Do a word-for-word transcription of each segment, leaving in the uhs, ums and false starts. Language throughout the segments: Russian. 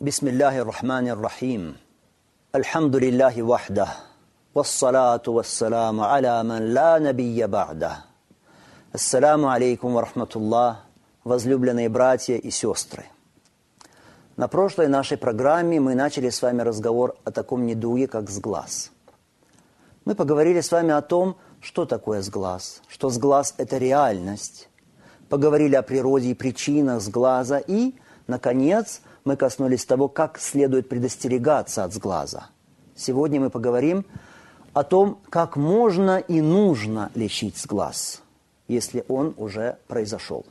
Бисмиллахи рахмани рахим. Альхамдулиллахи вахда. Вассалату вассаламу аля ман ла набия ба'да. Ассаламу алейкум ва рахматуллах, возлюбленные братья и сестры. На прошлой нашей программе мы начали с вами разговор о таком недуге, как сглаз. Мы поговорили с вами о том, что такое сглаз, что сглаз – это реальность. Поговорили о природе и причинах сглаза и, наконец, мы коснулись того, как следует предостерегаться от сглаза. Сегодня мы поговорим о том, как можно и нужно лечить сглаз, если он уже произошел.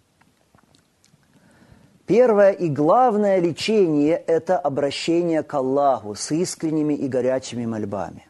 Первое и главное лечение – это обращение к Аллаху с искренними и горячими мольбами.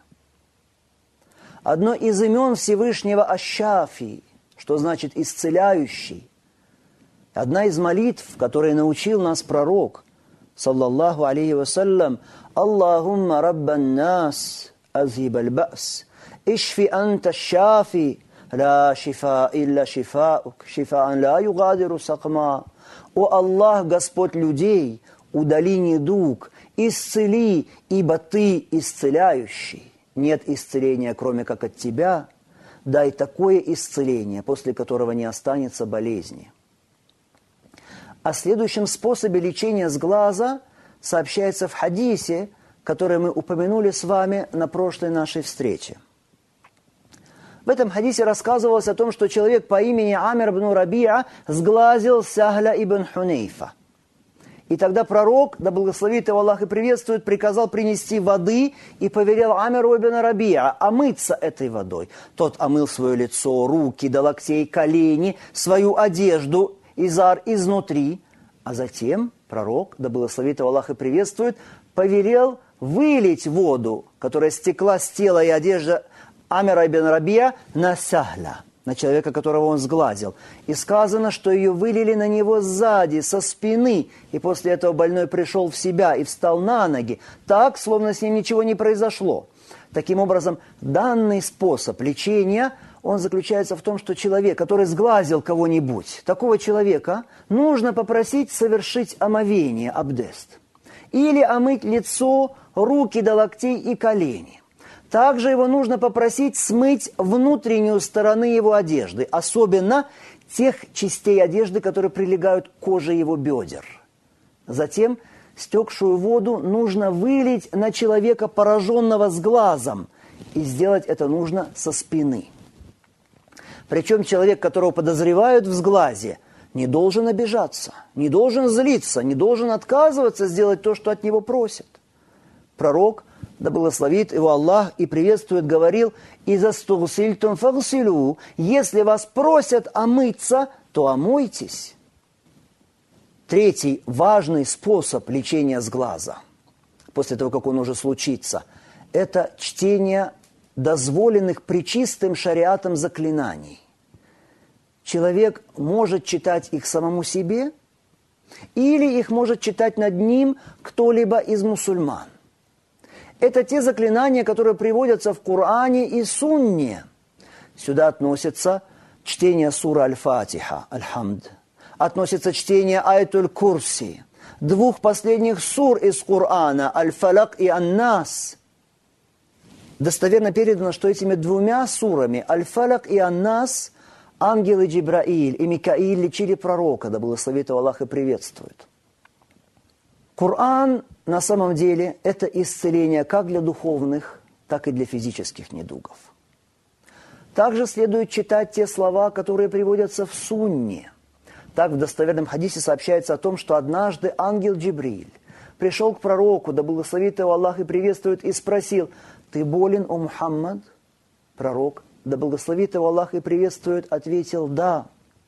Одно из имен Всевышнего Аш-Шафи, что значит «исцеляющий», одна из молитв, которые научил нас пророк, саллаллаху алейхи вассалям, «Аллахумма раббан нас, азхиб аль-ба'с, ишфи анта аш-шафи, ла шифа илля шифаук, шифаан ла югадиру сакма». «О Аллах, Господь людей, удали недуг, исцели, ибо Ты исцеляющий. Нет исцеления, кроме как от Тебя. Дай такое исцеление, после которого не останется болезни». О следующем способе лечения сглаза сообщается в хадисе, который мы упомянули с вами на прошлой нашей встрече. В этом хадисе рассказывалось о том, что человек по имени Амир ибн Раби'а сглазил Сахля ибн Хунейфа. И тогда пророк, да благословит его Аллах и приветствует, приказал принести воды и повелел Амиру ибн Раби'а омыться этой водой. Тот омыл свое лицо, руки до локтей, колени, свою одежду, изар изнутри, а затем пророк, да благословит его Аллах и приветствует, повелел вылить воду, которая стекла с тела и одежды Амира ибн Раби'а на Сахля, на человека, которого он сглазил. И сказано, что ее вылили на него сзади, со спины, и после этого больной пришел в себя и встал на ноги, так, словно с ним ничего не произошло. Таким образом, данный способ лечения, он заключается в том, что человек, который сглазил кого-нибудь, такого человека нужно попросить совершить омовение, абдест, или омыть лицо, руки до локтей и колени. Также его нужно попросить смыть внутреннюю сторону его одежды, особенно тех частей одежды, которые прилегают к коже его бедер. Затем стекшую воду нужно вылить на человека, пораженного сглазом, и сделать это нужно со спины. Причем человек, которого подозревают в сглазе, не должен обижаться, не должен злиться, не должен отказываться сделать то, что от него просят. Пророк, да благословит его Аллах и приветствует, говорил: «Иза стугсильтум фагсилу», если вас просят омыться, то омойтесь. Третий важный способ лечения сглаза, после того, как он уже случится, это чтение дозволенных пречистым шариатом заклинаний. Человек может читать их самому себе, или их может читать над ним кто-либо из мусульман. Это те заклинания, которые приводятся в Коране и Сунне. Сюда относится чтение суры Аль-Фатиха, Аль-Хамд. Относится чтение Аятуль Курси, двух последних сур из Корана, Аль-Фалак и Ан-Нас. Достоверно передано, что этими двумя сурами, Аль-Фалак и Ан-Нас, ангелы Джибраиль и Микаиль лечили пророка, да благословит его Аллах и приветствует. Коран на самом деле это исцеление как для духовных, так и для физических недугов. Также следует читать те слова, которые приводятся в Сунне. Так в достоверном хадисе сообщается о том, что однажды ангел Джибриль пришел к пророку, да благословит его Аллах и приветствует, и спросил: «Ты болен, о Мухаммад?» Пророк, да благословит его Аллах и приветствует, ответил: «Да».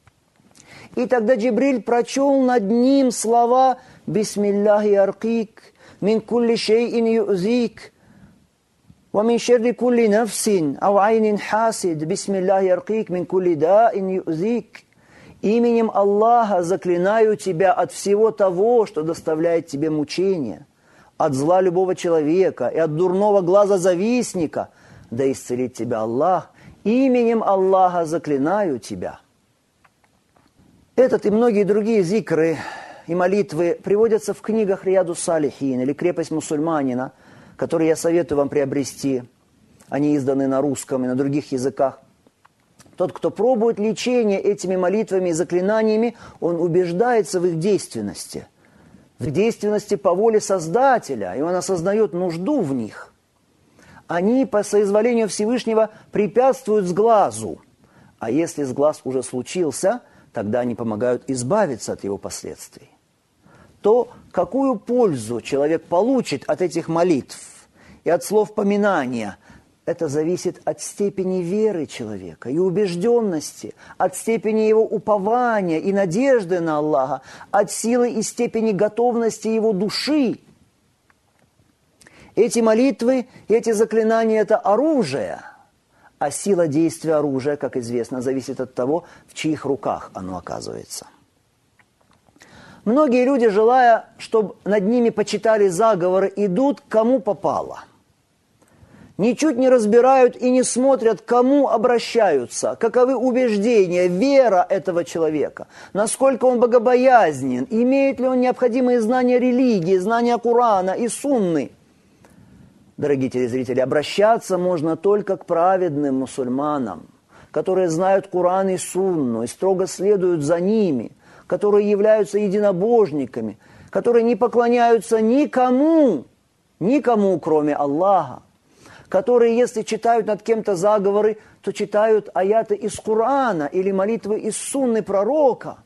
И тогда Джибриль прочел над ним слова: «Бисмиллахи аркик, мин кулли шейин юзик, ва мин шерри кулли нафсин, ау айнин хасид, бисмиллахи аркик, мин кулли даин юзик». Именем Аллаха заклинаю тебя от всего того, что доставляет тебе мучения, от зла любого человека и от дурного глаза завистника, да исцелит тебя Аллах. Именем Аллаха заклинаю тебя. Этот и многие другие зикры, и молитвы приводятся в книгах Рияду Салихин или «Крепость мусульманина», которые я советую вам приобрести. Они изданы на русском и на других языках. Тот, кто пробует лечение этими молитвами и заклинаниями, он убеждается в их действенности. В действенности по воле Создателя, и он осознает нужду в них. Они по соизволению Всевышнего препятствуют сглазу. А если сглаз уже случился, тогда они помогают избавиться от его последствий. То, какую пользу человек получит от этих молитв и от слов поминания, это зависит от степени веры человека и убежденности, от степени его упования и надежды на Аллаха, от силы и степени готовности его души. Эти молитвы, эти заклинания – это оружие, а сила действия оружия, как известно, зависит от того, в чьих руках оно оказывается. Многие люди, желая, чтобы над ними почитали заговоры, идут кому попало. Ничуть не разбирают и не смотрят, к кому обращаются, каковы убеждения, вера этого человека, насколько он богобоязнен, имеет ли он необходимые знания религии, знания Корана и Сунны. Дорогие телезрители, обращаться можно только к праведным мусульманам, которые знают Коран и Сунну и строго следуют за ними, которые являются единобожниками, которые не поклоняются никому, никому, кроме Аллаха, которые, если читают над кем-то заговоры, то читают аяты из Корана или молитвы из Сунны пророка.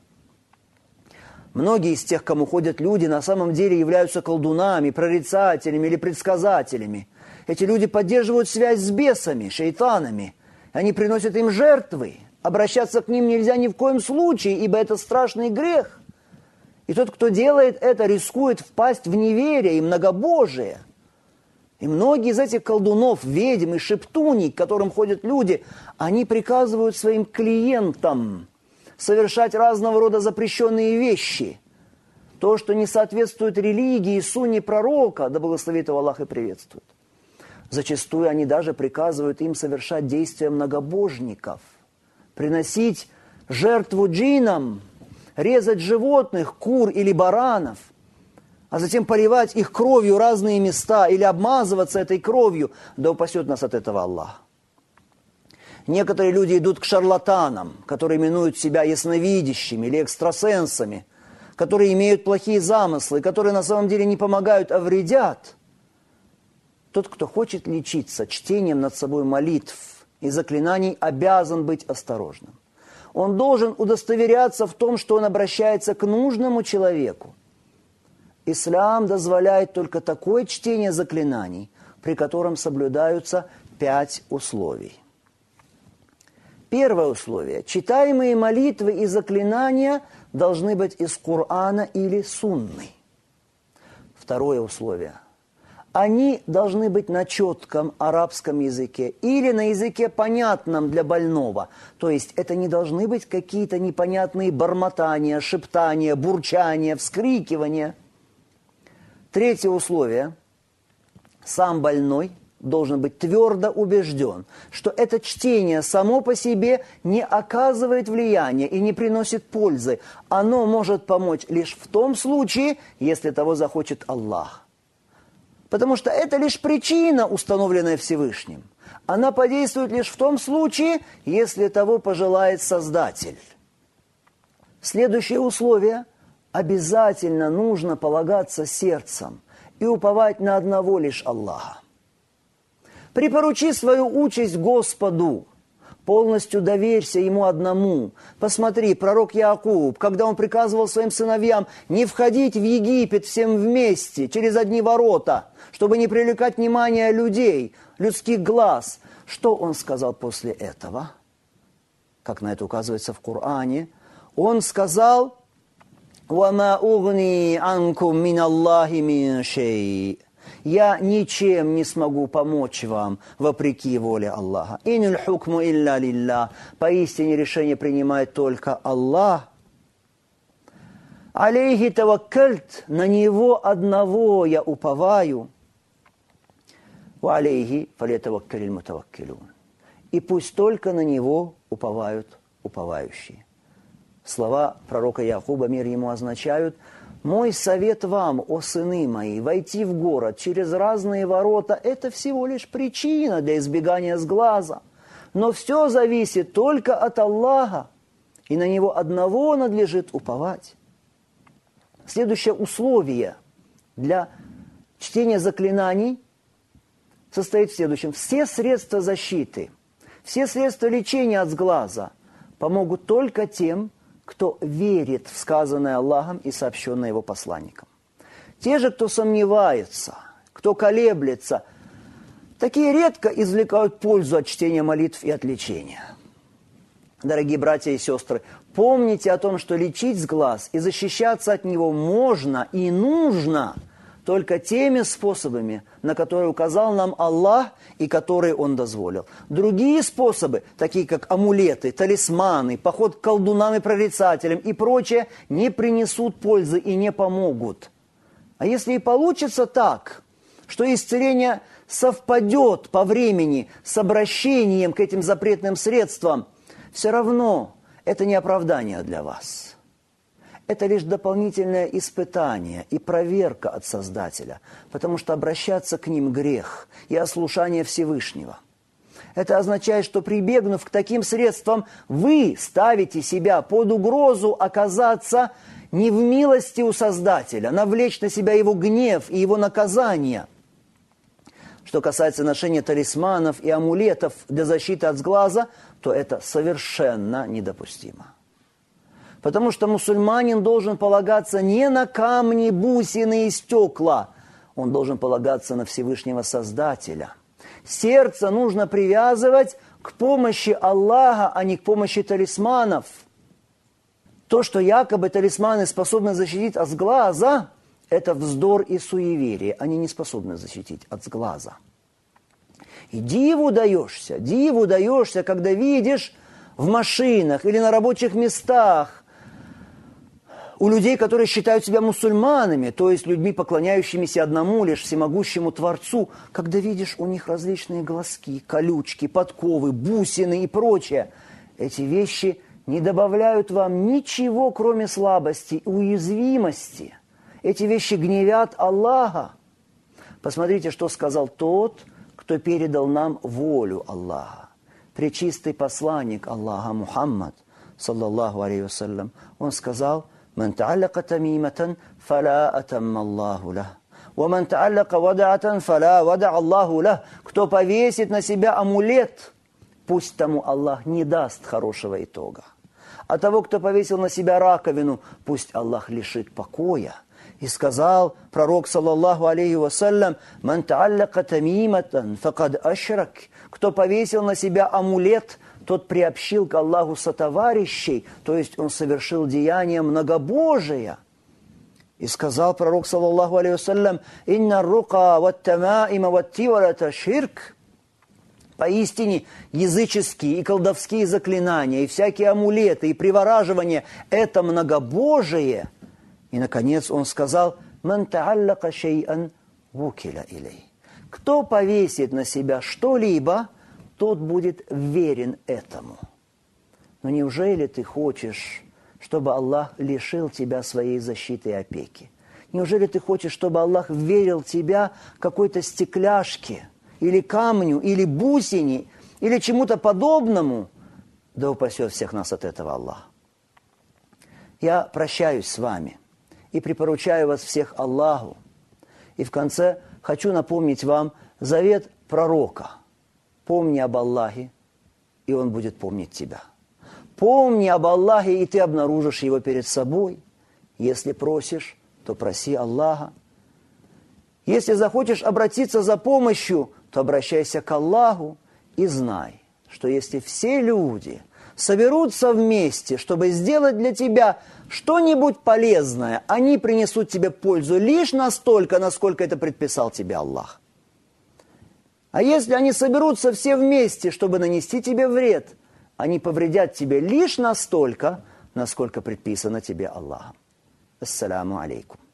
Многие из тех, к кому ходят люди, на самом деле являются колдунами, прорицателями или предсказателями. Эти люди поддерживают связь с бесами, шейтанами. Они приносят им жертвы. Обращаться к ним нельзя ни в коем случае, ибо это страшный грех. И тот, кто делает это, рискует впасть в неверие и многобожие. И многие из этих колдунов, ведьм и шептуний, к которым ходят люди, они приказывают своим клиентам совершать разного рода запрещенные вещи. То, что не соответствует религии и сунне пророка, да благословит его Аллах и приветствует. Зачастую они даже приказывают им совершать действия многобожников, приносить жертву джиннам, резать животных, кур или баранов, а затем поливать их кровью разные места или обмазываться этой кровью, да упасет нас от этого Аллах. Некоторые люди идут к шарлатанам, которые именуют себя ясновидящими или экстрасенсами, которые имеют плохие замыслы, которые на самом деле не помогают, а вредят. Тот, кто хочет лечиться чтением над собой молитв и заклинаний, обязан быть осторожным. Он должен удостоверяться в том, что он обращается к нужному человеку. Ислам дозволяет только такое чтение заклинаний, при котором соблюдаются пять условий. Первое условие. Читаемые молитвы и заклинания должны быть из Корана или Сунны. Второе условие. Они должны быть на четком арабском языке или на языке, понятном для больного. То есть это не должны быть какие-то непонятные бормотания, шептания, бурчания, вскрикивания. Третье условие. Сам больной должен быть твердо убежден, что это чтение само по себе не оказывает влияния и не приносит пользы. Оно может помочь лишь в том случае, если того захочет Аллах. Потому что это лишь причина, установленная Всевышним. Она подействует лишь в том случае, если того пожелает Создатель. Следующее условие. Обязательно нужно полагаться сердцем и уповать на одного лишь Аллаха. Припоручи свою участь Господу, полностью доверься Ему одному. Посмотри, пророк Якуб, когда он приказывал своим сыновьям не входить в Египет всем вместе, через одни ворота, чтобы не привлекать внимание людей, людских глаз, что он сказал после этого? Как на это указывается в Коране, он сказал: «Вама угни анкум мин Аллахи мин шей». Я ничем не смогу помочь вам, вопреки воле Аллаха. «Инул хукму илля лилля». Поистине решение принимает только Аллах. «Алейхи таваккальт». На Него одного я уповаю. «Ва алейхи фалятаваккалил мутаваккилун». И пусть только на Него уповают уповающие. Слова пророка Якуба, мир ему, означают: Мой совет вам, о сыны мои, войти в город через разные ворота – это всего лишь причина для избегания сглаза. Но все зависит только от Аллаха, и на Него одного надлежит уповать. Следующее условие для чтения заклинаний состоит в следующем. Все средства защиты, все средства лечения от сглаза помогут только тем, кто верит в сказанное Аллахом и сообщенное Его посланником. Те же, кто сомневается, кто колеблется, такие редко извлекают пользу от чтения молитв и от лечения. Дорогие братья и сестры, помните о том, что лечить сглаз и защищаться от него можно и нужно только теми способами, на которые указал нам Аллах и которые Он дозволил. Другие способы, такие как амулеты, талисманы, поход к колдунам и прорицателям и прочее, не принесут пользы и не помогут. А если и получится так, что исцеление совпадет по времени с обращением к этим запретным средствам, все равно это не оправдание для вас. Это лишь дополнительное испытание и проверка от Создателя, потому что обращаться к ним грех и ослушание Всевышнего. Это означает, что прибегнув к таким средствам, вы ставите себя под угрозу оказаться не в милости у Создателя, навлечь на себя его гнев и его наказание. Что касается ношения талисманов и амулетов для защиты от сглаза, то это совершенно недопустимо. Потому что мусульманин должен полагаться не на камни, бусины и стекла. Он должен полагаться на Всевышнего Создателя. Сердце нужно привязывать к помощи Аллаха, а не к помощи талисманов. То, что якобы талисманы способны защитить от сглаза, это вздор и суеверие. Они не способны защитить от сглаза. И диву даешься, диву даешься, когда видишь в машинах или на рабочих местах у людей, которые считают себя мусульманами, то есть людьми, поклоняющимися одному лишь всемогущему Творцу, когда видишь у них различные глазки, колючки, подковы, бусины и прочее, эти вещи не добавляют вам ничего, кроме слабости и уязвимости. Эти вещи гневят Аллаха. Посмотрите, что сказал тот, кто передал нам волю Аллаха. Пречистый посланник Аллаха Мухаммад, саллаллаху алейхи вассалям, он сказал: «Ман та'аллака тамиматан, фала атамма Аллаху лах. Ва ман та'аллака вадa'атан, фала вада' Аллаху лах». Кто повесит на себя амулет, пусть тому Аллах не даст хорошего итога. А того, кто повесил на себя раковину, пусть Аллах лишит покоя. И сказал пророк, саллаллаху алейхи вассалям: «Ман та'аллака тамиматан, факад ашрак». Кто повесил на себя амулет, тот приобщил к Аллаху сотоварищей, то есть он совершил деяние многобожия. И сказал пророк, саллаллаху алейхи вассалям: «Инна рука ват тамаима ват тиварата ширк». Поистине, языческие и колдовские заклинания, и всякие амулеты, и привораживания – это многобожие. И, наконец, он сказал: «Ман та'аллака шей'ан вукиля илей». Кто повесит на себя что-либо, тот будет верен этому. Но неужели ты хочешь, чтобы Аллах лишил тебя своей защиты и опеки? Неужели ты хочешь, чтобы Аллах верил тебя какой-то стекляшке, или камню, или бусине, или чему-то подобному? Да упасет всех нас от этого Аллах. Я прощаюсь с вами и припоручаю вас всех Аллаху. И в конце хочу напомнить вам завет пророка. Помни об Аллахе, и Он будет помнить тебя. Помни об Аллахе, и ты обнаружишь Его перед собой. Если просишь, то проси Аллаха. Если захочешь обратиться за помощью, то обращайся к Аллаху и знай, что если все люди соберутся вместе, чтобы сделать для тебя что-нибудь полезное, они принесут тебе пользу лишь настолько, насколько это предписал тебе Аллах. А если они соберутся все вместе, чтобы нанести тебе вред, они повредят тебе лишь настолько, насколько предписано тебе Аллахом. Ассаляму алейкум.